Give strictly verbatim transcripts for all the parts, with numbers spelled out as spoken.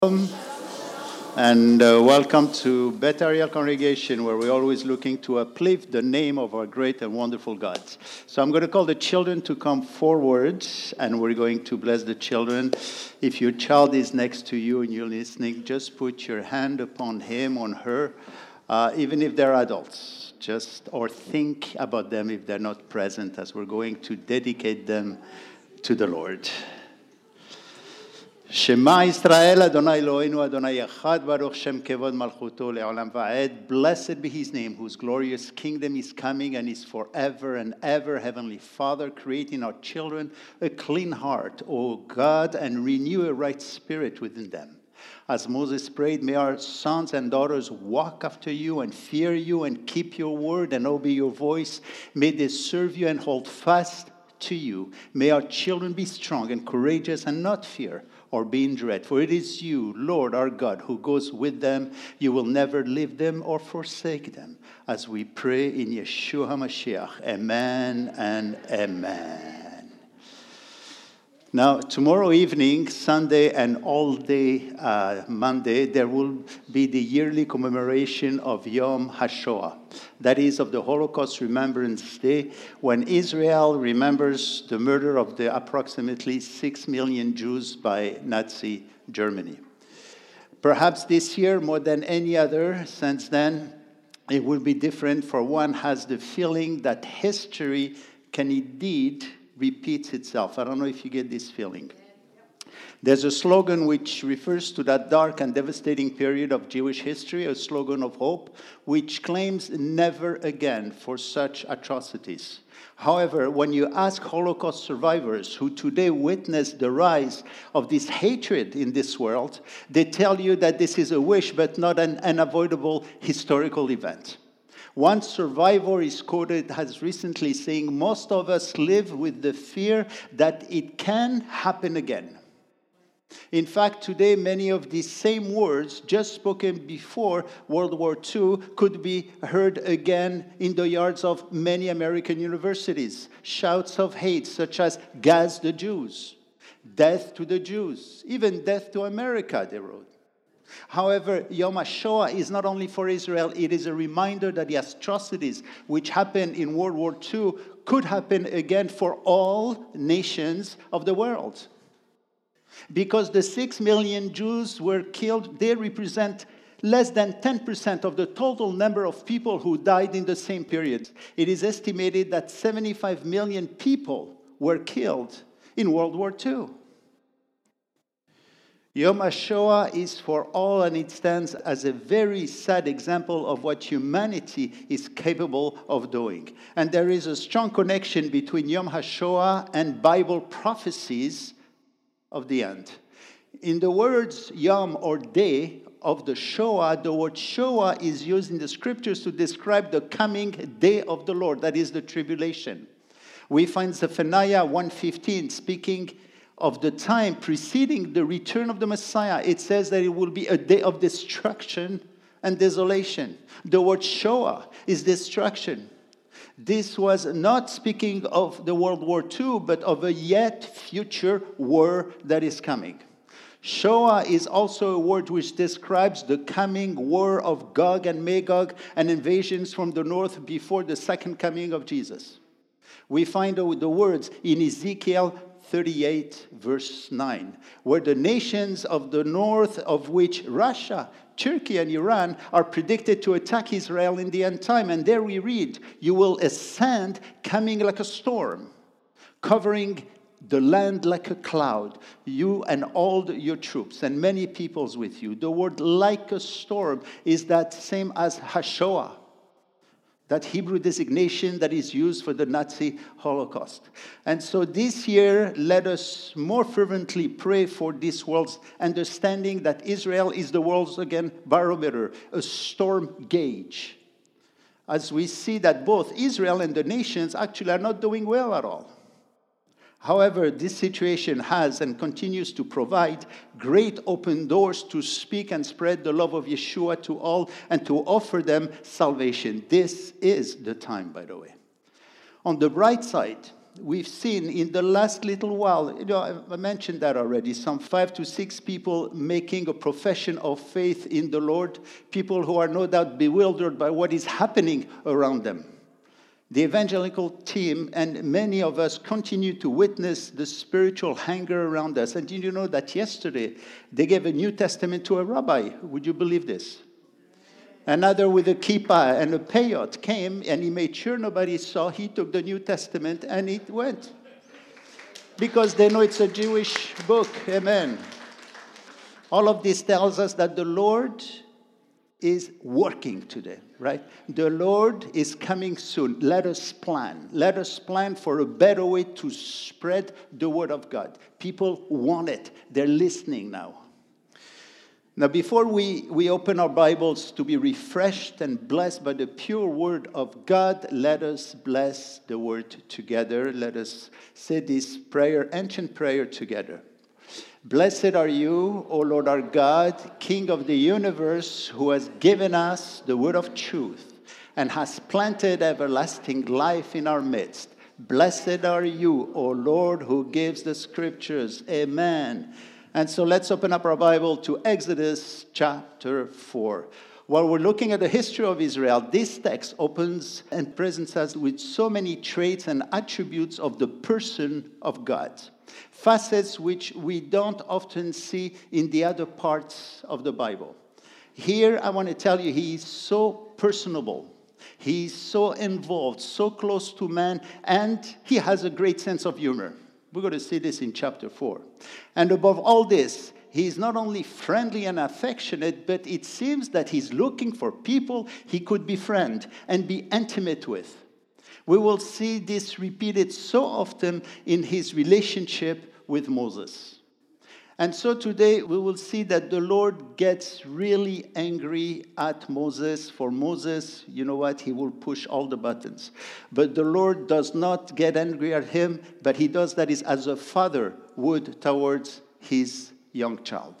Um, And uh, welcome to Beth Ariel Congregation, where we're always looking to uplift the name of our great and wonderful God. So I'm going to call the children to come forward, and we're going to bless the children. If your child is next to you and you're listening, just put your hand upon him, on her, uh, even if they're adults. Just or think about them if they're not present, as we're going to dedicate them to the Lord. Shema Yisrael, Adonai Eloheinu, Adonai Echad, Baruch Shem Kevod Malchuto Le'olam Va'ed. Blessed be his name, whose glorious kingdom is coming and is forever and ever. Heavenly Father, create in our children a clean heart, O God, and renew a right spirit within them. As Moses prayed, may our sons and daughters walk after you and fear you and keep your word and obey your voice. May they serve you and hold fast to you. May our children be strong and courageous and not fear or be in dread. For it is you, Lord our God, who goes with them. You will never leave them or forsake them. As we pray in Yeshua HaMashiach. Amen and amen. Now, tomorrow evening, Sunday and all day uh, Monday, there will be the yearly commemoration of Yom HaShoah. That is of the Holocaust Remembrance Day, when Israel remembers the murder of the approximately six million Jews by Nazi Germany. Perhaps this year, more than any other since then, it will be different, for one has the feeling that history can indeed repeats itself. I don't know if you get this feeling. There's a slogan which refers to that dark and devastating period of Jewish history, a slogan of hope, which claims never again for such atrocities. However, when you ask Holocaust survivors who today witness the rise of this hatred in this world, they tell you that this is a wish but not an unavoidable historical event. One survivor is quoted as recently saying, most of us live with the fear that it can happen again. In fact, today, many of these same words just spoken before World War Two could be heard again in the yards of many American universities. Shouts of hate such as, "Gas the Jews," "Death to the Jews," even "Death to America," they wrote. However, Yom HaShoah is not only for Israel, it is a reminder that the atrocities which happened in World War Two could happen again for all nations of the world. Because the six million Jews were killed, they represent less than ten percent of the total number of people who died in the same period. It is estimated that seventy-five million people were killed in World War Two. Yom HaShoah is for all, and it stands as a very sad example of what humanity is capable of doing. And there is a strong connection between Yom HaShoah and Bible prophecies of the end. In the words Yom or day of the Shoah, the word Shoah is used in the scriptures to describe the coming day of the Lord, that is the tribulation. We find Zephaniah one fifteen speaking of the time preceding the return of the Messiah. It says that it will be a day of destruction and desolation. The word Shoah is destruction. This was not speaking of the World War Two, but of a yet future war that is coming. Shoah is also a word which describes the coming war of Gog and Magog and invasions from the north before the second coming of Jesus. We find the words in Ezekiel thirty-eight, verse nine, where the nations of the north, of which Russia, Turkey, and Iran are predicted to attack Israel in the end time. And there we read, "You will ascend coming like a storm, covering the land like a cloud, you and all the, your troops, and many peoples with you." The word "like a storm" is that same as HaShoah, that Hebrew designation that is used for the Nazi Holocaust. And so this year, let us more fervently pray for this world's understanding that Israel is the world's, again, barometer, a storm gauge. As we see that both Israel and the nations actually are not doing well at all. However, this situation has and continues to provide great open doors to speak and spread the love of Yeshua to all and to offer them salvation. This is the time, by the way. On the bright side, we've seen in the last little while, you know, I, I mentioned that already, some five to six people making a profession of faith in the Lord, people who are no doubt bewildered by what is happening around them. The evangelical team and many of us continue to witness the spiritual hunger around us. And did you know that yesterday they gave a New Testament to a rabbi? Would you believe this? Another with a kippah and a peyot came and he made sure nobody saw. He took the New Testament and it went. Because they know it's a Jewish book. Amen. All of this tells us that the Lord is working today, right? The Lord is coming soon. Let us plan. Let us plan for a better way to spread the word of God. People want it. They're listening now. Now, before we, we open our Bibles to be refreshed and blessed by the pure word of God, let us bless the word together. Let us say this prayer, ancient prayer together. Blessed are you, O Lord our God, King of the universe, who has given us the word of truth and has planted everlasting life in our midst. Blessed are you, O Lord, who gives the scriptures. Amen. And so let's open up our Bible to Exodus chapter four. While we're looking at the history of Israel, this text opens and presents us with so many traits and attributes of the person of God. Facets which we don't often see in the other parts of the Bible. Here, I want to tell you, he is so personable. He's so involved, so close to man, and he has a great sense of humor. We're going to see this in chapter four. And above all this, he's not only friendly and affectionate, but it seems that he's looking for people he could befriend and be intimate with. We will see this repeated so often in his relationship with Moses. And so today we will see that the Lord gets really angry at Moses. For Moses, you know what? He will push all the buttons. But the Lord does not get angry at him, but he does that is as a father would towards his young child.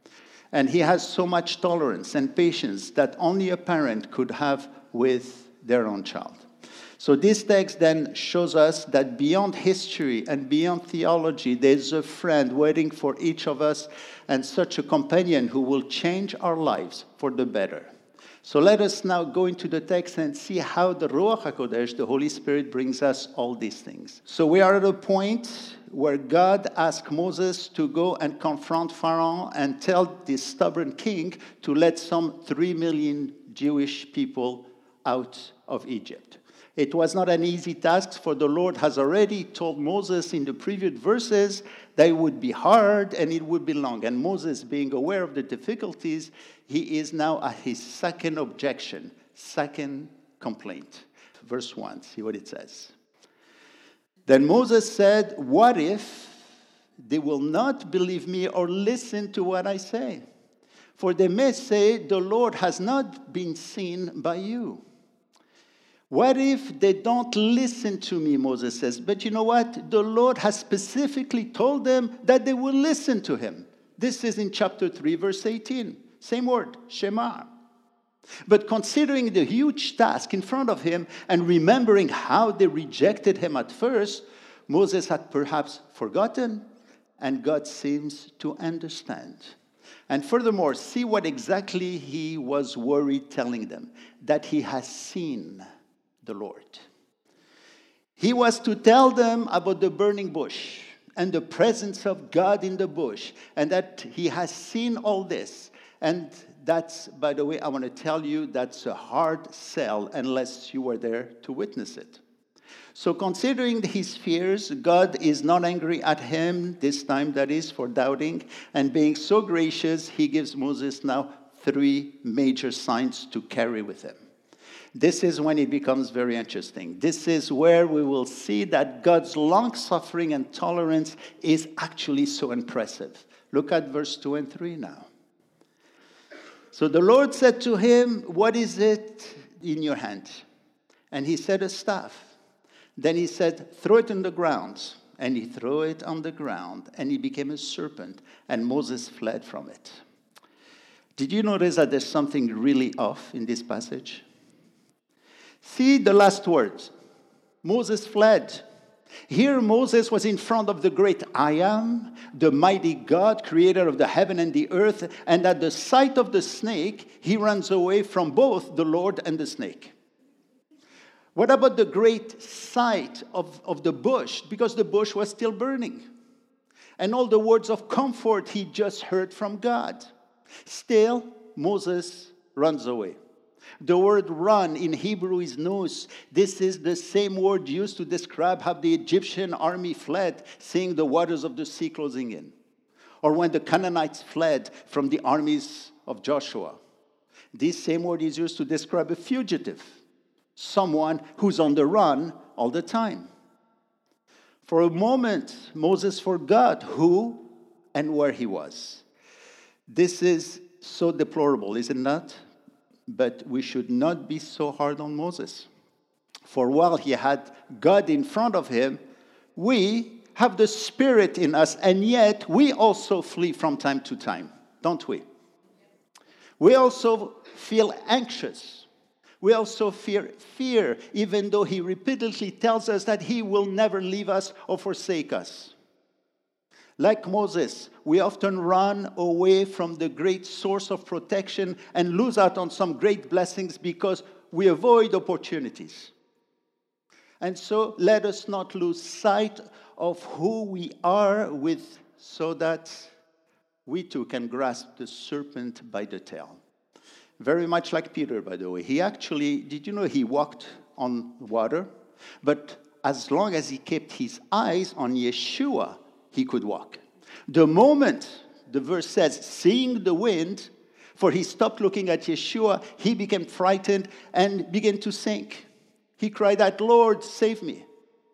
And he has so much tolerance and patience that only a parent could have with their own child. So this text then shows us that beyond history and beyond theology, there's a friend waiting for each of us and such a companion who will change our lives for the better. So let us now go into the text and see how the Ruach HaKodesh, the Holy Spirit, brings us all these things. So we are at a point where God asked Moses to go and confront Pharaoh and tell this stubborn king to let some three million Jewish people out of Egypt. It was not an easy task, for the Lord has already told Moses in the previous verses that it would be hard and it would be long. And Moses, being aware of the difficulties, he is now at his second objection, second complaint. Verse one, see what it says. Then Moses said, "What if they will not believe me or listen to what I say? For they may say, the Lord has not been seen by you." What if they don't listen to me, Moses says. But you know what? The Lord has specifically told them that they will listen to him. This is in chapter three, verse eighteen. Same word, Shema. But considering the huge task in front of him and remembering how they rejected him at first, Moses had perhaps forgotten, and God seems to understand. And furthermore, see what exactly he was worried telling them. That he has seen the Lord. He was to tell them about the burning bush and the presence of God in the bush, and that he has seen all this. And that's, by the way, I want to tell you, that's a hard sell unless you were there to witness it. So considering his fears, God is not angry at him, this time that is, for doubting, and being so gracious, he gives Moses now three major signs to carry with him. This is when it becomes very interesting. This is where we will see that God's long-suffering and tolerance is actually so impressive. Look at verse two and three now. So the Lord said to him, "What is it in your hand?" And he said, "A staff." Then he said, "Throw it on the ground." And he threw it on the ground, and it became a serpent, and Moses fled from it. Did you notice that there's something really off in this passage? See the last words. Moses fled. Here Moses was in front of the great I Am, the mighty God, creator of the heaven and the earth, and at the sight of the snake, he runs away from both the Lord and the snake. What about the great sight of, of the bush? Because the bush was still burning. And all the words of comfort he just heard from God. Still, Moses runs away. The word run in Hebrew is nous. This is the same word used to describe how the Egyptian army fled, seeing the waters of the sea closing in. Or when the Canaanites fled from the armies of Joshua. This same word is used to describe a fugitive, someone who's on the run all the time. For a moment, Moses forgot who and where he was. This is so deplorable, is it not? But we should not be so hard on Moses. For while he had God in front of him, we have the Spirit in us, and yet we also flee from time to time, don't we? We also feel anxious. We also fear fear, even though he repeatedly tells us that he will never leave us or forsake us. Like Moses, we often run away from the great source of protection and lose out on some great blessings because we avoid opportunities. And so let us not lose sight of who we are with, so that we too can grasp the serpent by the tail. Very much like Peter, by the way. He actually, did you know he walked on water? But as long as he kept his eyes on Yeshua, he could walk. The moment, the verse says, seeing the wind, for he stopped looking at Yeshua, he became frightened and began to sink. He cried out, Lord, save me.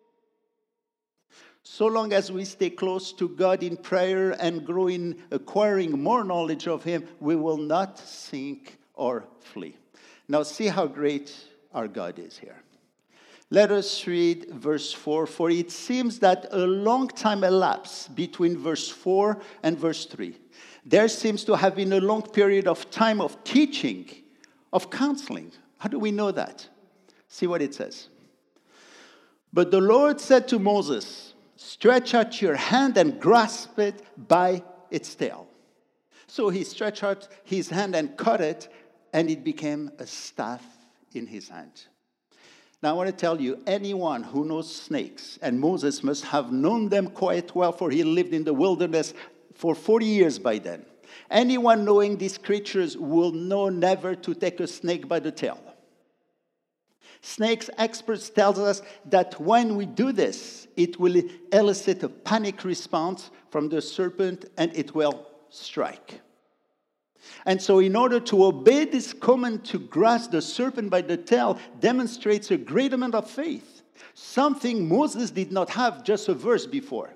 So long as we stay close to God in prayer and grow in acquiring more knowledge of him, we will not sink or flee. Now see how great our God is here. Let us read verse four, for it seems that a long time elapsed between verse four and verse three. There seems to have been a long period of time of teaching, of counseling. How do we know that? See what it says. But the Lord said to Moses, stretch out your hand and grasp it by its tail. So he stretched out his hand and caught it, and it became a staff in his hand. Now, I want to tell you, anyone who knows snakes, and Moses must have known them quite well, for he lived in the wilderness for forty years by then. Anyone knowing these creatures will know never to take a snake by the tail. Snakes experts tell us that when we do this, it will elicit a panic response from the serpent, and it will strike. And so in order to obey this command to grasp the serpent by the tail demonstrates a great amount of faith, something Moses did not have just a verse before.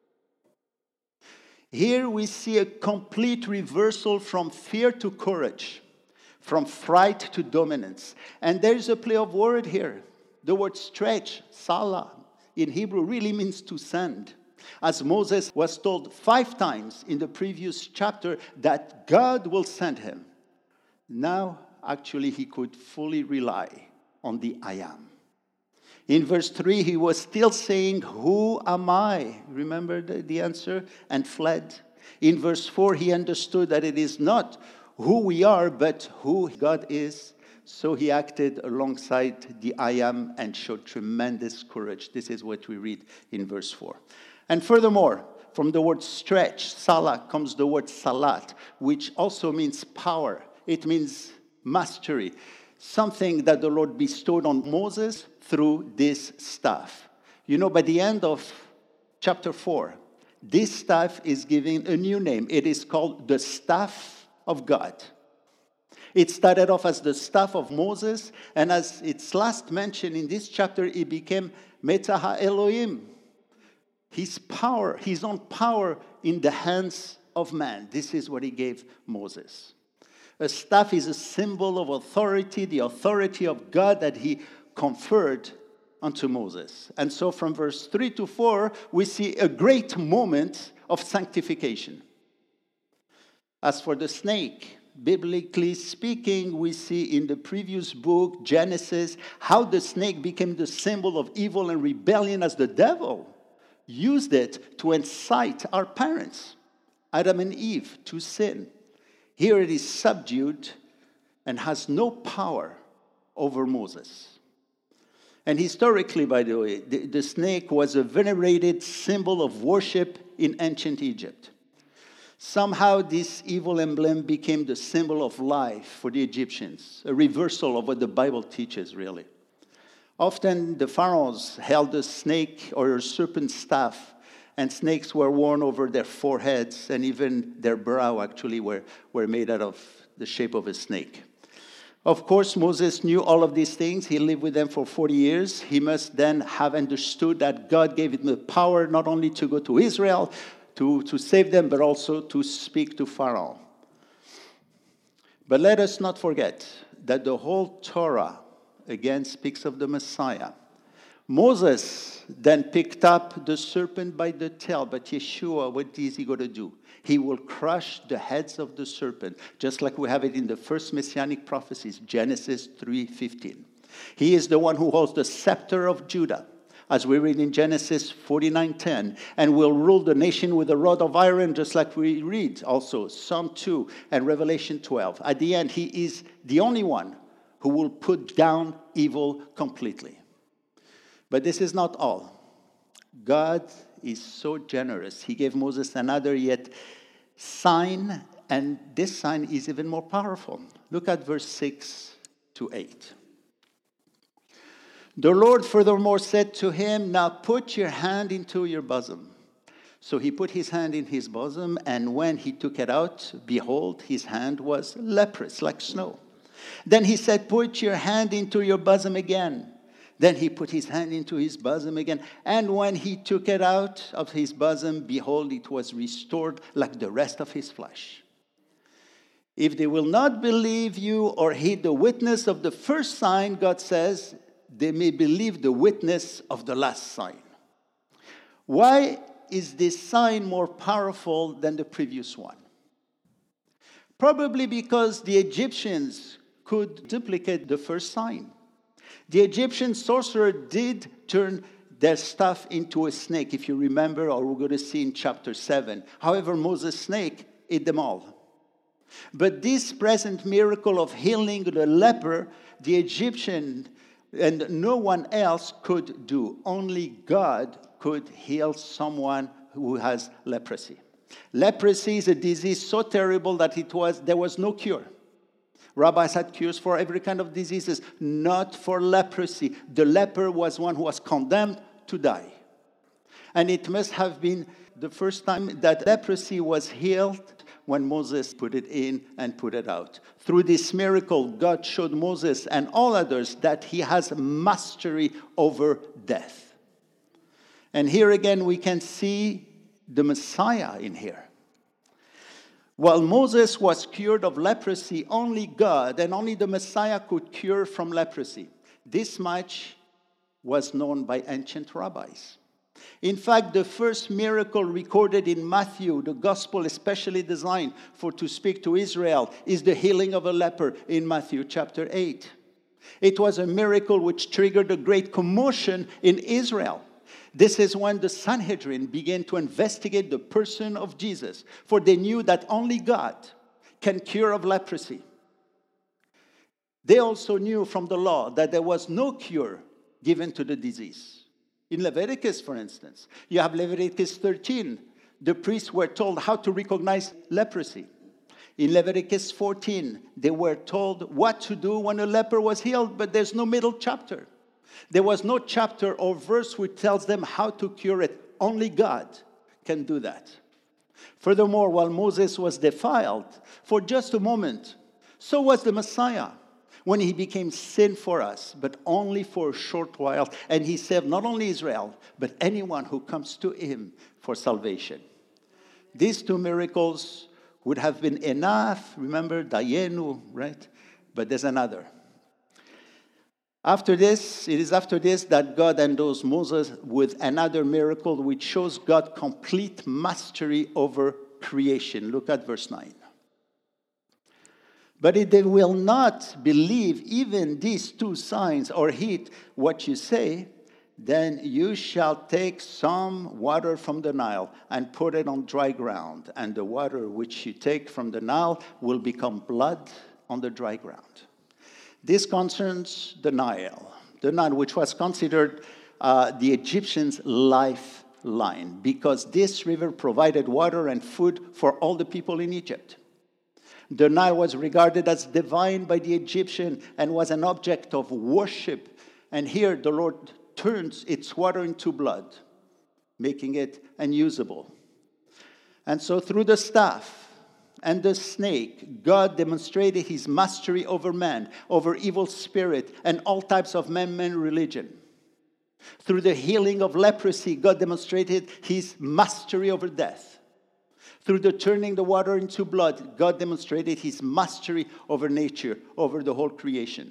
Here we see a complete reversal from fear to courage, from fright to dominance. And there's a play of word here. The word stretch, salah, in Hebrew really means to send. As Moses was told five times in the previous chapter that God will send him. Now, actually, he could fully rely on the I Am. In verse three, he was still saying, who am I? Remember the, the answer? And fled. In verse four, he understood that it is not who we are, but who God is. So he acted alongside the I Am and showed tremendous courage. This is what we read in verse four. And furthermore, from the word stretch, salah, comes the word salat, which also means power. It means mastery, something that the Lord bestowed on Moses through this staff. You know, by the end of chapter four, this staff is given a new name. It is called the staff of God. It started off as the staff of Moses, and as it's last mentioned in this chapter, it became Meta Ha-Elohim. His power, his own power in the hands of man. This is what he gave Moses. A staff is a symbol of authority, the authority of God that he conferred unto Moses. And so from verse three to four, we see a great moment of sanctification. As for the snake, Biblically speaking, we see in the previous book, Genesis, how the snake became the symbol of evil and rebellion as the devil used it to incite our parents, Adam and Eve, to sin. Here it is subdued and has no power over Moses. And historically, by the way, the, the snake was a venerated symbol of worship in ancient Egypt. Somehow this evil emblem became the symbol of life for the Egyptians, a reversal of what the Bible teaches, really. Often the pharaohs held a snake or a serpent staff, and snakes were worn over their foreheads, and even their brow actually were, were made out of the shape of a snake. Of course, Moses knew all of these things. He lived with them for forty years. He must then have understood that God gave him the power not only to go to Israel, to, to save them, but also to speak to Pharaoh. But let us not forget that the whole Torah, again, speaks of the Messiah. Moses then picked up the serpent by the tail, but Yeshua, what is he going to do? He will crush the heads of the serpent, just like we have it in the first messianic prophecies, Genesis three fifteen. He is the one who holds the scepter of Judah, as we read in Genesis forty-nine ten, and will rule the nation with a rod of iron, just like we read also Psalm two and Revelation twelve. At the end, he is the only one who will put down evil completely. But this is not all. God is so generous. He gave Moses another yet sign, and this sign is even more powerful. Look at verse six to eight. The Lord furthermore said to him, now put your hand into your bosom. So he put his hand in his bosom, and when he took it out, behold, his hand was leprous, like snow. Then he said, put your hand into your bosom again. Then he put his hand into his bosom again, and when he took it out of his bosom, behold, it was restored like the rest of his flesh. If they will not believe you or heed the witness of the first sign, God says, they may believe the witness of the last sign. Why is this sign more powerful than the previous one? Probably because the Egyptians could duplicate the first sign. The Egyptian sorcerer did turn their staff into a snake, if you remember, or we're going to see in chapter seven. However, Moses' snake ate them all. But this present miracle of healing the leper, the Egyptian and no one else could do. Only God could heal someone who has leprosy. Leprosy is a disease so terrible that it was there was no cure. Rabbis had cures for every kind of diseases, not for leprosy. The leper was one who was condemned to die. And it must have been the first time that leprosy was healed when Moses put it in and put it out. Through this miracle, God showed Moses and all others that he has mastery over death. And here again we can see the Messiah in here. While Moses was cured of leprosy, only God and only the Messiah could cure from leprosy. This much was known by ancient rabbis. In fact, the first miracle recorded in Matthew, the gospel especially designed for to speak to Israel, is the healing of a leper in Matthew chapter eight. It was a miracle which triggered a great commotion in Israel. This is when the Sanhedrin began to investigate the person of Jesus, for they knew that only God can cure of leprosy. They also knew from the law that there was no cure given to the disease. In Leviticus, for instance, you have Leviticus thirteen. The priests were told how to recognize leprosy. In Leviticus fourteen, they were told what to do when a leper was healed, but there's no middle chapter. There was no chapter or verse which tells them how to cure it. Only God can do that. Furthermore, while Moses was defiled for just a moment, so was the Messiah when he became sin for us, but only for a short while. And he saved not only Israel, but anyone who comes to him for salvation. These two miracles would have been enough. Remember, Dayenu, right? But there's another. After this, it is after this that God endows Moses with another miracle which shows God's complete mastery over creation. Look at verse nine. But if they will not believe even these two signs or heed what you say, then you shall take some water from the Nile and put it on dry ground, and the water which you take from the Nile will become blood on the dry ground. This concerns the Nile, the Nile which was considered uh, the Egyptians' lifeline, because this river provided water and food for all the people in Egypt. The Nile was regarded as divine by the Egyptian and was an object of worship. And here the Lord turns its water into blood, making it unusable. And so through the staff and the snake, God demonstrated his mastery over man, over evil spirit, and all types of man-made religion. Through the healing of leprosy, God demonstrated his mastery over death. Through the turning the water into blood, God demonstrated his mastery over nature, over the whole creation.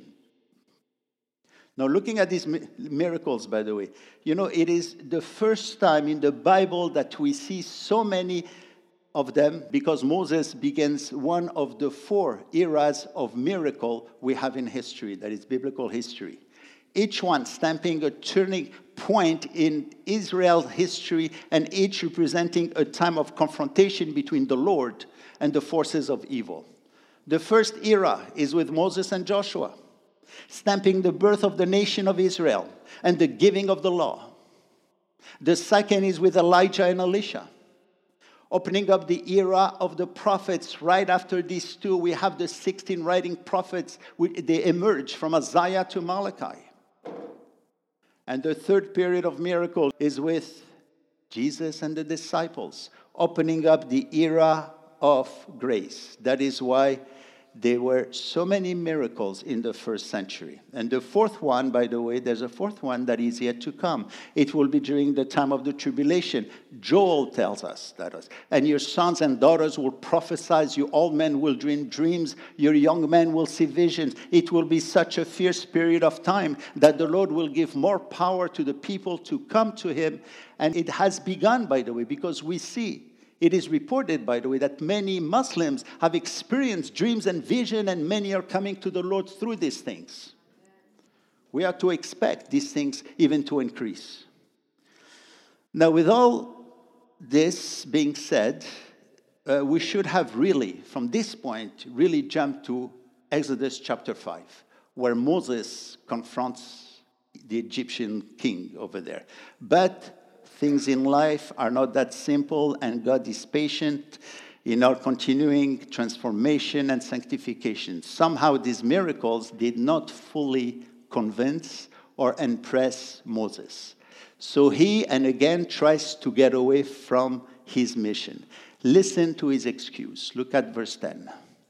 Now, looking at these miracles, by the way, you know, it is the first time in the Bible that we see so many of them, because Moses begins one of the four eras of miracle we have in history, that is biblical history. Each one stamping a turning point in Israel's history, and each representing a time of confrontation between the Lord and the forces of evil. The first era is with Moses and Joshua, stamping the birth of the nation of Israel and the giving of the law. The second is with Elijah and Elisha, opening up the era of the prophets. Right after these two, we have the sixteen writing prophets. They emerge from Isaiah to Malachi. And the third period of miracles is with Jesus and the disciples, opening up the era of grace. That is why there were so many miracles in the first century. And the fourth one, by the way, there's a fourth one that is yet to come. It will be during the time of the tribulation. Joel tells us that. And your sons and daughters will prophesy, you old men will dream dreams, your young men will see visions. It will be such a fierce period of time that the Lord will give more power to the people to come to him. And it has begun, by the way, because we see, it is reported, by the way, that many Muslims have experienced dreams and vision, and many are coming to the Lord through these things. We are to expect these things even to increase. Now, with all this being said, uh, we should have really, from this point, really jumped to Exodus chapter five, where Moses confronts the Egyptian king over there. But things in life are not that simple, and God is patient in our continuing transformation and sanctification. Somehow these miracles did not fully convince or impress Moses. So he, and again, tries to get away from his mission. Listen to his excuse. Look at verse ten.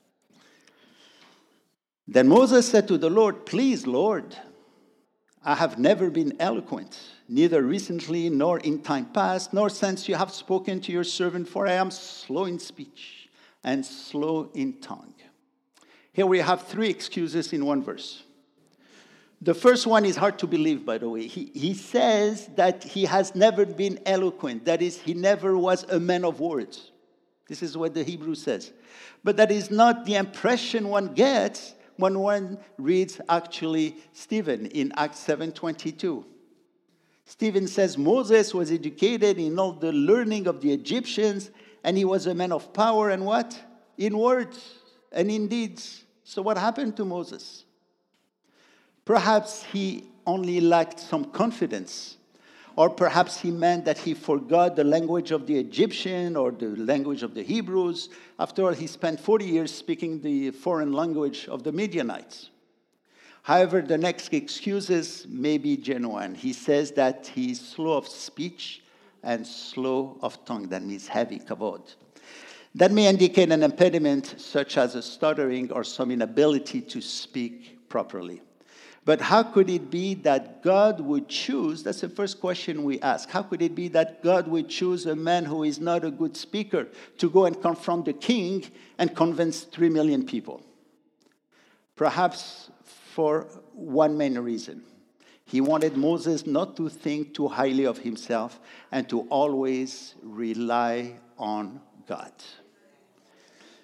Then Moses said to the Lord, "Please, Lord, I have never been eloquent, neither recently nor in time past, nor since you have spoken to your servant, for I am slow in speech and slow in tongue." Here we have three excuses in one verse. The first one is hard to believe, by the way. He, he says that he has never been eloquent. That is, he never was a man of words. This is what the Hebrew says. But that is not the impression one gets when one reads actually Stephen in Acts seven twenty-two. Stephen says Moses was educated in all the learning of the Egyptians, and he was a man of power and what? In words and in deeds. So what happened to Moses? Perhaps he only lacked some confidence, or perhaps he meant that he forgot the language of the Egyptian or the language of the Hebrews. After all, he spent forty years speaking the foreign language of the Midianites. However, the next excuses may be genuine. He says that he's slow of speech and slow of tongue. That means heavy, kavod. That may indicate an impediment such as a stuttering or some inability to speak properly. But how could it be that God would choose, that's the first question we ask, how could it be that God would choose a man who is not a good speaker to go and confront the king and convince three million people? Perhaps for one main reason. He wanted Moses not to think too highly of himself and to always rely on God.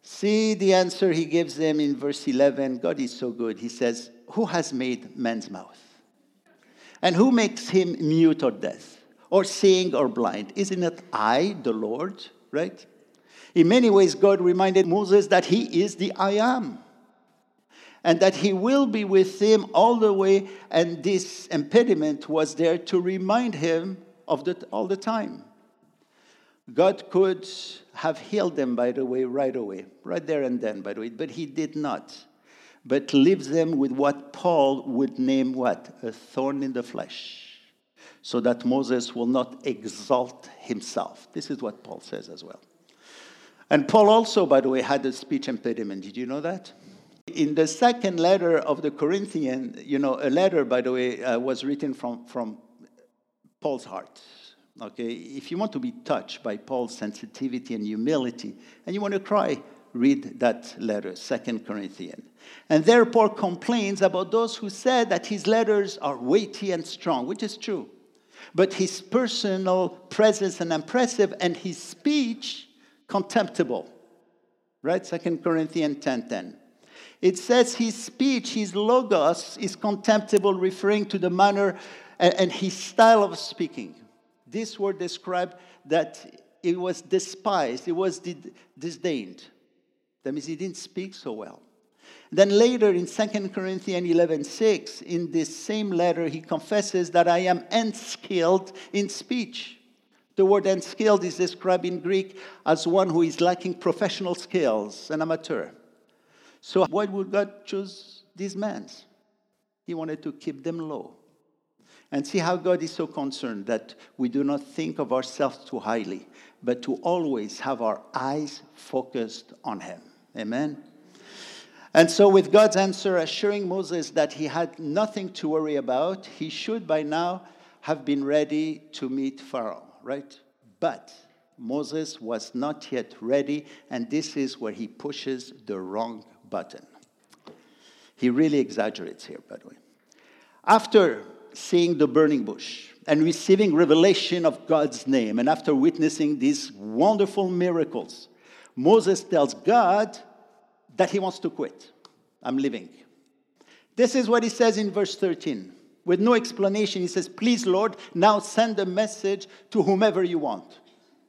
See the answer he gives them in verse eleven. God is so good. He says, who has made man's mouth? And who makes him mute or deaf, or seeing or blind? Isn't it I, the Lord, right? In many ways, God reminded Moses that he is the I am, and that he will be with him all the way, and this impediment was there to remind him of that all the time. God could have healed them, by the way, right away, right there and then, by the way, but he did not, but leaves them with what Paul would name what? A thorn in the flesh, so that Moses will not exalt himself. This is what Paul says as well. And Paul also, by the way, had a speech impediment. Did you know that? In the second letter of the Corinthians, you know, a letter, by the way, uh, was written from, from Paul's heart. Okay, if you want to be touched by Paul's sensitivity and humility, and you want to cry, read that letter, Second Corinthians. And there Paul complains about those who said that his letters are weighty and strong, which is true. But his personal presence and impressive, and his speech contemptible. Right? Second Corinthians ten ten. It says his speech, his logos, is contemptible, referring to the manner and, and his style of speaking. This word described that it was despised, it was disdained. That means he didn't speak so well. Then later in Second Corinthians eleven six, in this same letter, he confesses that I am unskilled in speech. The word unskilled is described in Greek as one who is lacking professional skills, an amateur. So why would God choose these men? He wanted to keep them low. And see how God is so concerned that we do not think of ourselves too highly, but to always have our eyes focused on him. Amen? And so with God's answer assuring Moses that he had nothing to worry about, he should by now have been ready to meet Pharaoh, right? But Moses was not yet ready, and this is where he pushes the wrong button. He really exaggerates here, by the way. After seeing the burning bush and receiving revelation of God's name, and after witnessing these wonderful miracles, Moses tells God that he wants to quit. I'm leaving. This is what he says in verse thirteen. With no explanation, he says, please, Lord, now send a message to whomever you want.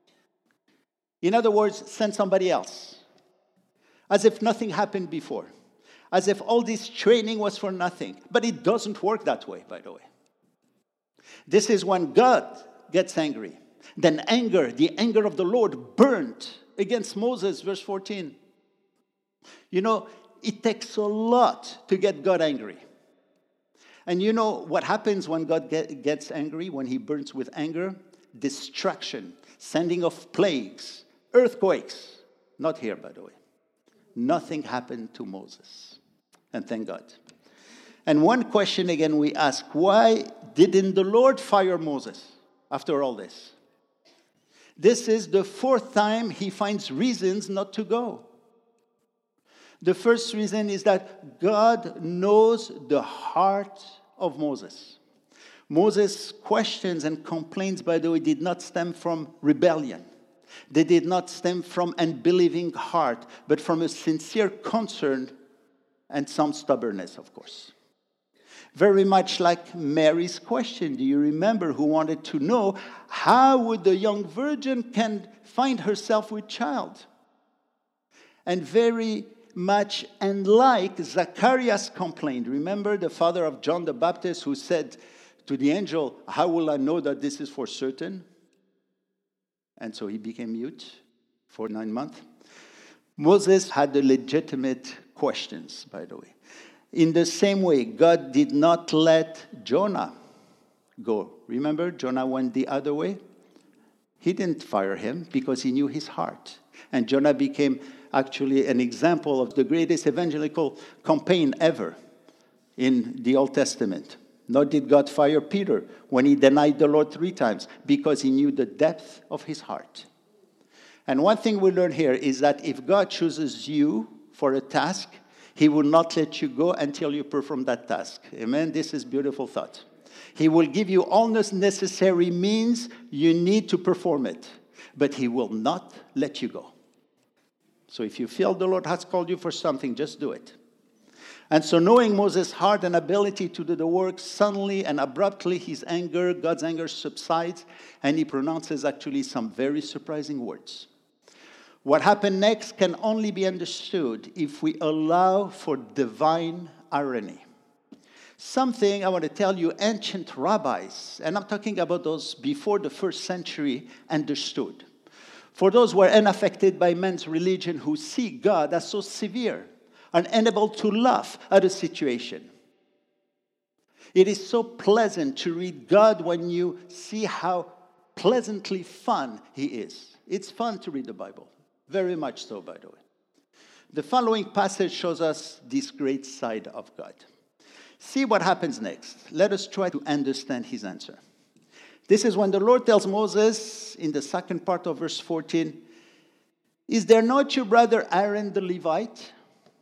In other words, send somebody else. As if nothing happened before. As if all this training was for nothing. But it doesn't work that way, by the way. This is when God gets angry. Then anger, the anger of the Lord burned against Moses, verse fourteen. You know, it takes a lot to get God angry. And you know what happens when God get, gets angry, when he burns with anger? Destruction, sending of plagues, earthquakes. Not here, by the way. Nothing happened to Moses. And thank God. And one question again we ask, why didn't the Lord fire Moses after all this? This is the fourth time he finds reasons not to go. The first reason is that God knows the heart of Moses. Moses' questions and complaints, by the way, did not stem from rebellion. They did not stem from an unbelieving heart, but from a sincere concern and some stubbornness, of course. Very much like Mary's question. Do you remember, who wanted to know how would the young virgin can find herself with child? And very much unlike Zacharias complained. Remember the father of John the Baptist who said to the angel, how will I know that this is for certain? And so he became mute for nine months. Moses had the legitimate questions, by the way. In the same way, God did not let Jonah go. Remember, Jonah went the other way? He didn't fire him because he knew his heart. And Jonah became actually an example of the greatest evangelical campaign ever in the Old Testament. Nor did God fire Peter when he denied the Lord three times, because he knew the depth of his heart. And one thing we learn here is that if God chooses you for a task, he will not let you go until you perform that task. Amen? This is a beautiful thought. He will give you all the necessary means you need to perform it, but he will not let you go. So if you feel the Lord has called you for something, just do it. And so knowing Moses' heart and ability to do the work, suddenly and abruptly his anger, God's anger subsides, and he pronounces actually some very surprising words. What happened next can only be understood if we allow for divine irony. Something I want to tell you, ancient rabbis, and I'm talking about those before the first century, understood. For those who are unaffected by man's religion, who see God as so severe, and unable to laugh at a situation. It is so pleasant to read God when you see how pleasantly fun he is. It's fun to read the Bible. Very much so, by the way. The following passage shows us this great side of God. See what happens next. Let us try to understand his answer. This is when the Lord tells Moses in the second part of verse fourteen, "Is there not your brother Aaron the Levite?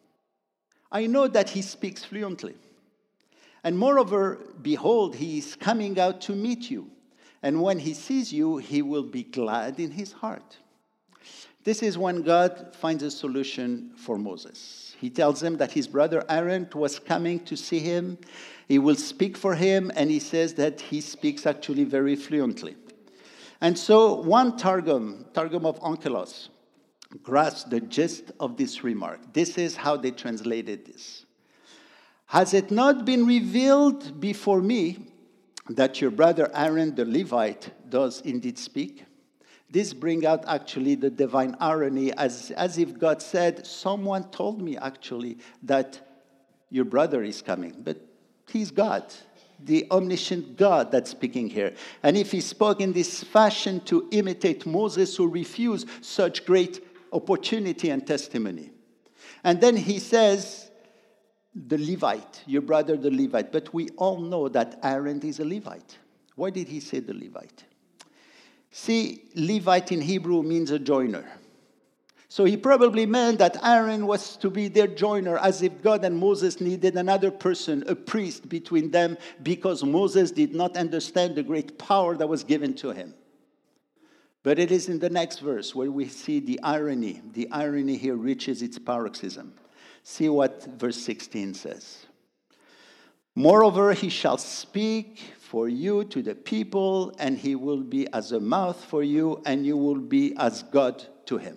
I know that he speaks fluently. And moreover, behold, he is coming out to meet you. And when he sees you, he will be glad in his heart." This is when God finds a solution for Moses. He tells him that his brother Aaron was coming to see him. He will speak for him, and he says that he speaks actually very fluently. And so one Targum, Targum of Onkelos, grasp the gist of this remark. This is how they translated this. "Has it not been revealed before me that your brother Aaron the Levite does indeed speak?" This brings out actually the divine irony, as, as if God said, someone told me actually that your brother is coming. But he's God, the omniscient God that's speaking here. And if he spoke in this fashion to imitate Moses, who refused such great opportunity and testimony. And then he says, the Levite, your brother the Levite. But we all know that Aaron is a Levite. Why did he say the Levite? See, Levite in Hebrew means a joiner. So he probably meant that Aaron was to be their joiner, as if God and Moses needed another person, a priest between them, because Moses did not understand the great power that was given to him. But it is in the next verse where we see the irony. The irony here reaches its paroxysm. See what verse sixteen says. "Moreover, he shall speak for you to the people, and he will be as a mouth for you, and you will be as God to him."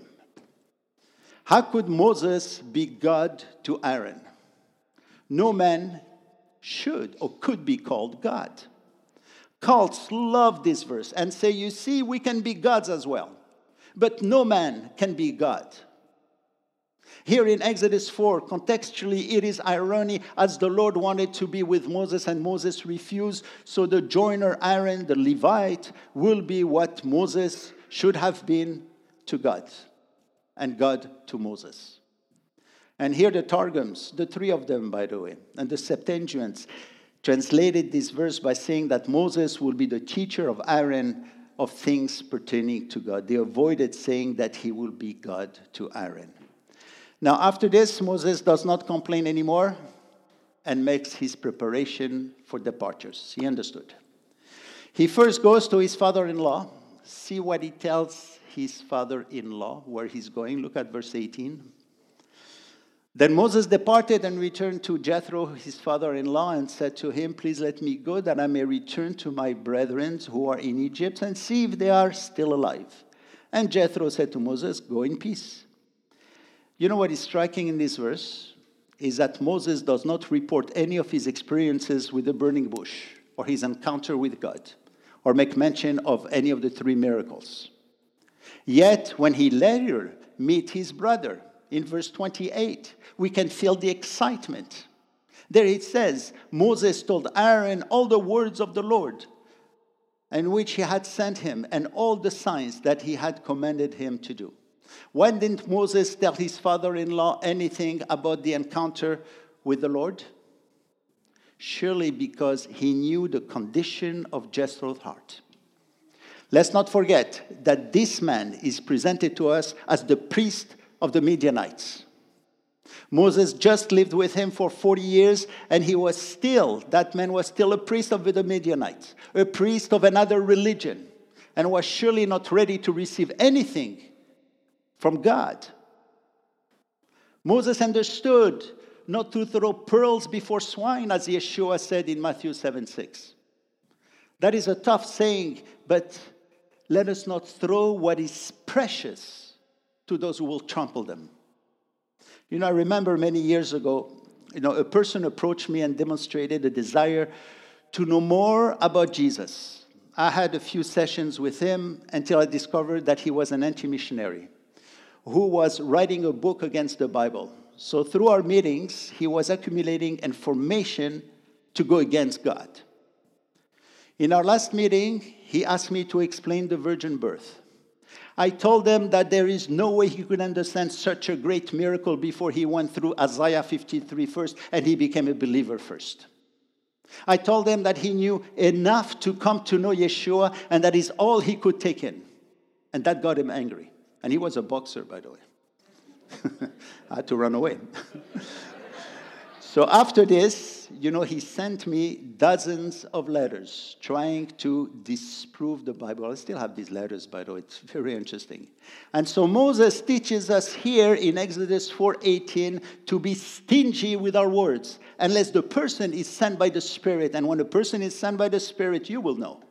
How could Moses be God to Aaron? No man should or could be called God. Cults love this verse and say, you see, we can be gods as well. But no man can be God. Here in Exodus four, contextually, it is irony, as the Lord wanted to be with Moses and Moses refused. So the joiner Aaron, the Levite, will be what Moses should have been to God, and God to Moses. And here the Targums, the three of them, by the way, and the Septuagints, translated this verse by saying that Moses will be the teacher of Aaron of things pertaining to God. They avoided saying that he will be God to Aaron. Now, after this, Moses does not complain anymore and makes his preparation for departures. He understood. He first goes to his father-in-law. See what he tells his father-in-law, where he's going. Look at verse eighteen. "Then Moses departed and returned to Jethro, his father-in-law, and said to him, 'Please let me go, that I may return to my brethren who are in Egypt, and see if they are still alive.' And Jethro said to Moses, 'Go in peace.'" You know what is striking in this verse? Is that Moses does not report any of his experiences with the burning bush, or his encounter with God, or make mention of any of the three miracles. Yet, when he later meets his brother, in verse twenty-eight, we can feel the excitement. There it says, Moses told Aaron all the words of the Lord, in which he had sent him, and all the signs that he had commanded him to do. When didn't Moses tell his father-in-law anything about the encounter with the Lord? Surely because he knew the condition of Jethro's heart. Let's not forget that this man is presented to us as the priest of the Midianites. Moses just lived with him for forty years, and he was still, that man was still a priest of the Midianites, a priest of another religion, and was surely not ready to receive anything from God. Moses understood not to throw pearls before swine, as Yeshua said in Matthew seven six. That is a tough saying, but let us not throw what is precious to those who will trample them. You know, I remember many years ago, you know, a person approached me and demonstrated a desire to know more about Jesus. I had a few sessions with him until I discovered that he was an anti-missionary who was writing a book against the Bible. So through our meetings, he was accumulating information to go against God. In our last meeting, he asked me to explain the virgin birth. I told him that there is no way he could understand such a great miracle before he went through Isaiah fifty-three first and he became a believer first. I told him that he knew enough to come to know Yeshua and that is all he could take in. And that got him angry. And he was a boxer, by the way. I had to run away. So after this, you know, he sent me dozens of letters trying to disprove the Bible. I still have these letters, by the way. It's very interesting. And so Moses teaches us here in Exodus four eighteen to be stingy with our words, unless the person is sent by the Spirit. And when a person is sent by the Spirit, you will know.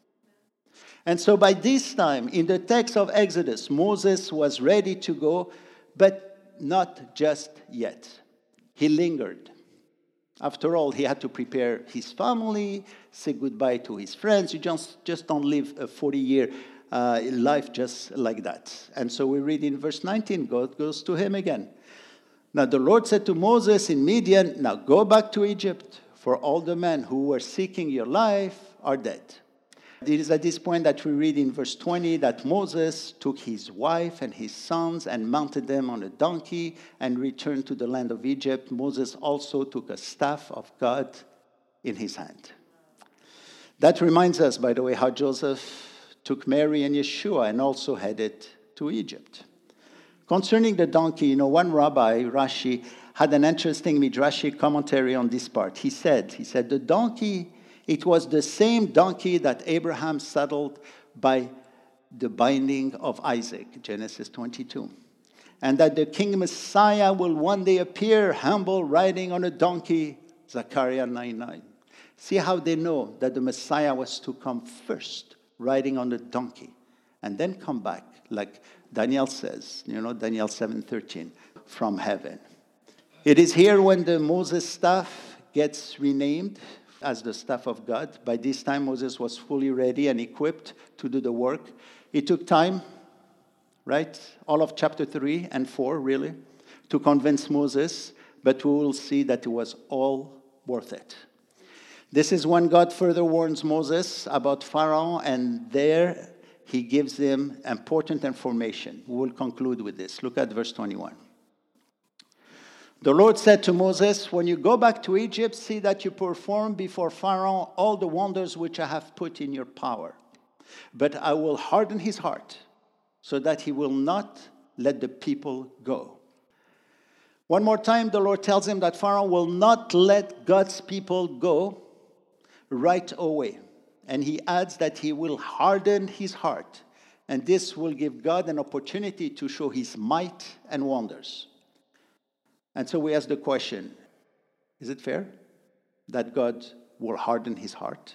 And so by this time, in the text of Exodus, Moses was ready to go, but not just yet. He lingered. After all, he had to prepare his family, say goodbye to his friends. You just, just don't live a forty-year uh, life just like that. And so we read in verse nineteen, God goes to him again. Now the Lord said to Moses in Midian, now go back to Egypt, for all the men who were seeking your life are dead. It is at this point that we read in verse twenty that Moses took his wife and his sons and mounted them on a donkey and returned to the land of Egypt. Moses also took a staff of God in his hand. That reminds us, by the way, how Joseph took Mary and Yeshua and also headed to Egypt. Concerning the donkey, you know, one rabbi, Rashi, had an interesting Midrashi commentary on this part. He said, he said, the donkey, it was the same donkey that Abraham saddled by the binding of Isaac, Genesis twenty-two. And that the King Messiah will one day appear humble riding on a donkey, Zechariah nine nine. See how they know that the Messiah was to come first, riding on a donkey, and then come back, like Daniel says, you know, Daniel seven thirteen, from heaven. It is here when the Moses staff gets renamed as the staff of God. By this time, Moses was fully ready and equipped to do the work. It took time, right? All of chapter three and four, really, to convince Moses, but we will see that it was all worth it. This is when God further warns Moses about Pharaoh, and there he gives him important information. We will conclude with this. Look at verse twenty-one. The Lord said to Moses, when you go back to Egypt, see that you perform before Pharaoh all the wonders which I have put in your power. But I will harden his heart so that he will not let the people go. One more time, the Lord tells him that Pharaoh will not let God's people go right away. And he adds that he will harden his heart. And this will give God an opportunity to show his might and wonders. And so we ask the question, is it fair that God will harden his heart?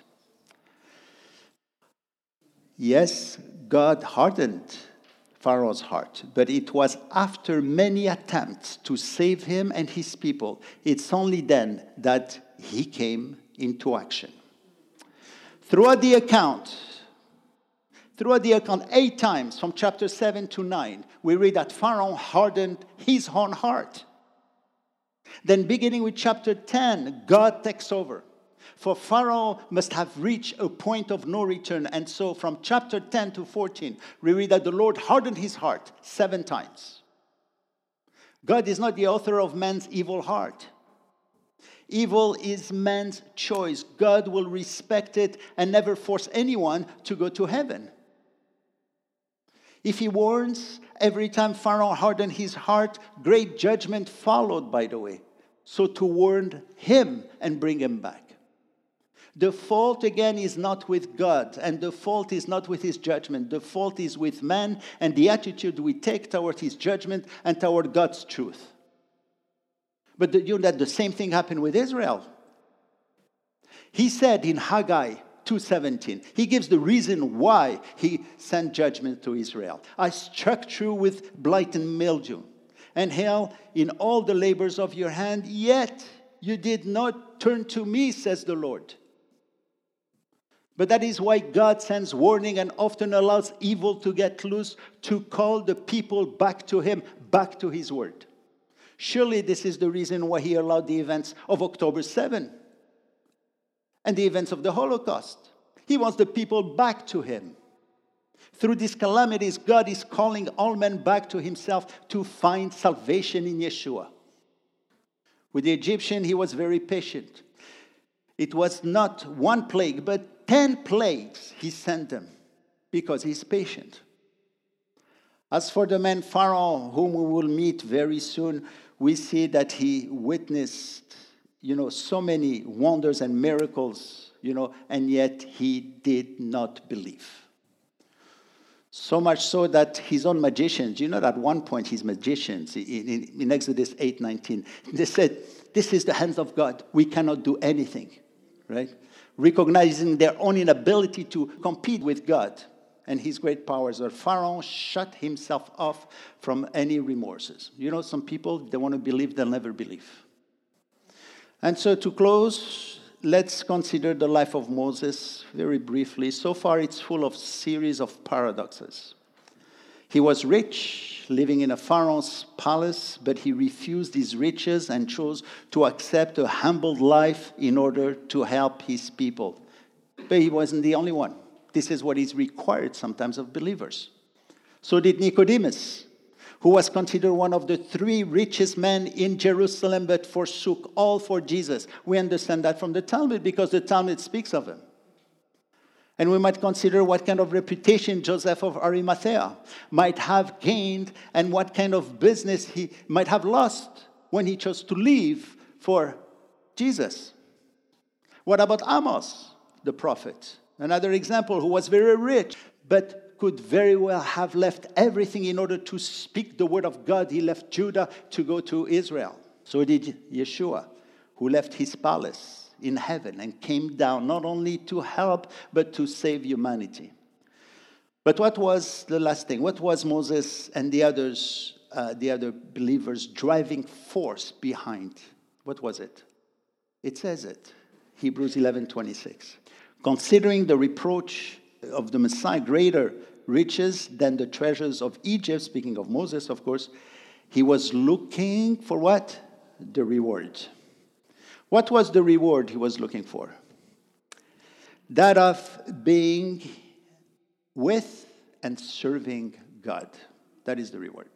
Yes, God hardened Pharaoh's heart, but it was after many attempts to save him and his people. It's only then that he came into action. Throughout the account, throughout the account, eight times from chapter seven to nine, we read that Pharaoh hardened his own heart. Then beginning with chapter ten, God takes over. For Pharaoh must have reached a point of no return. And so from chapter ten to fourteen, we read that the Lord hardened his heart seven times. God is not the author of man's evil heart. Evil is man's choice. God will respect it and never force anyone to go to heaven. If he warns, every time Pharaoh hardened his heart, great judgment followed, by the way. So to warn him and bring him back. The fault, again, is not with God, and the fault is not with his judgment. The fault is with man and the attitude we take toward his judgment and toward God's truth. But the, you know that the same thing happened with Israel. He said in Haggai two seventeen, he gives the reason why he sent judgment to Israel. I struck through with blight and mildew, and hail in all the labors of your hand, yet you did not turn to me, says the Lord. But that is why God sends warning and often allows evil to get loose to call the people back to him, back to his word. Surely this is the reason why he allowed the events of October seventh and the events of the Holocaust. He wants the people back to him. Through these calamities, God is calling all men back to himself to find salvation in Yeshua. With the Egyptian, he was very patient. It was not one plague, but ten plagues he sent them because he's patient. As for the man Pharaoh, whom we will meet very soon, we see that he witnessed, you know, so many wonders and miracles, you know, and yet he did not believe. So much so that his own magicians, you know, at one point his magicians, in, in, in Exodus eight nineteen, they said, this is the hands of God. We cannot do anything, right? Recognizing their own inability to compete with God and his great powers. Or Pharaoh shut himself off from any remorses. You know, some people, they want to believe, they'll never believe. And so to close, let's consider the life of Moses very briefly. So far, it's full of series of paradoxes. He was rich, living in a Pharaoh's palace, but he refused his riches and chose to accept a humble life in order to help his people. But he wasn't the only one. This is what is required sometimes of believers. So did Nicodemus, who was considered one of the three richest men in Jerusalem, but forsook all for Jesus. We understand that from the Talmud because the Talmud speaks of him. And we might consider what kind of reputation Joseph of Arimathea might have gained and what kind of business he might have lost when he chose to leave for Jesus. What about Amos, the prophet? Another example, who was very rich, but could very well have left everything in order to speak the word of God. He left Judah to go to Israel. So did Yeshua, who left his palace in heaven and came down not only to help, but to save humanity. But what was the last thing? What was Moses and the others, uh, the other believers' driving force behind? What was it? It says it, Hebrews eleven twenty-six. Considering the reproach of the Messiah greater riches than the treasures of Egypt, speaking of Moses, of course, he was looking for what? The reward. What was the reward he was looking for? That of being with and serving God. That is the reward.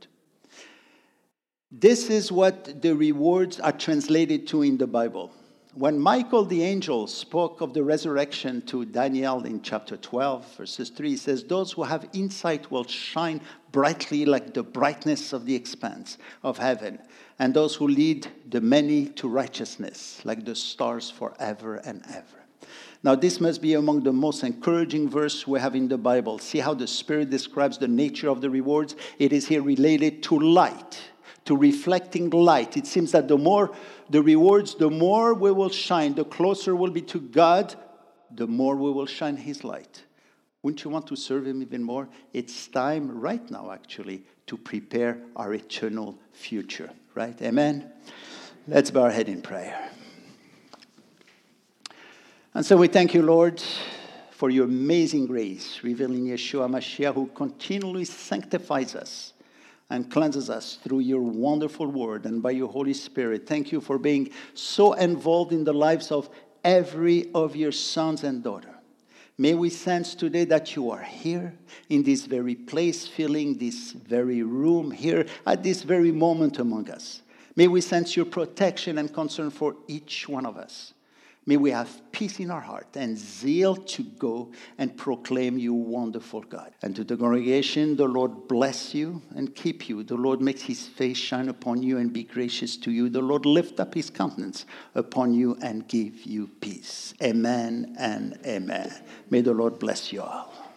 This is what the rewards are translated to in the Bible. When Michael the angel spoke of the resurrection to Daniel in chapter twelve, verses three, he says, those who have insight will shine brightly like the brightness of the expanse of heaven, and those who lead the many to righteousness like the stars forever and ever. Now, this must be among the most encouraging verses we have in the Bible. See how the Spirit describes the nature of the rewards? It is here related to light, to reflecting light. It seems that the more the rewards, the more we will shine, the closer we'll be to God, the more we will shine his light. Wouldn't you want to serve him even more? It's time right now, actually, to prepare our eternal future, right? Amen? Let's bow our head in prayer. And so we thank you, Lord, for your amazing grace, revealing Yeshua Mashiach, who continually sanctifies us and cleanses us through your wonderful word and by your Holy Spirit. Thank you for being so involved in the lives of every of your sons and daughters. May we sense today that you are here in this very place, filling this very room here at this very moment among us. May we sense your protection and concern for each one of us. May we have peace in our heart and zeal to go and proclaim you, wonderful God. And to the congregation, the Lord bless you and keep you. The Lord makes his face shine upon you and be gracious to you. The Lord lift up his countenance upon you and give you peace. Amen and amen. May the Lord bless you all.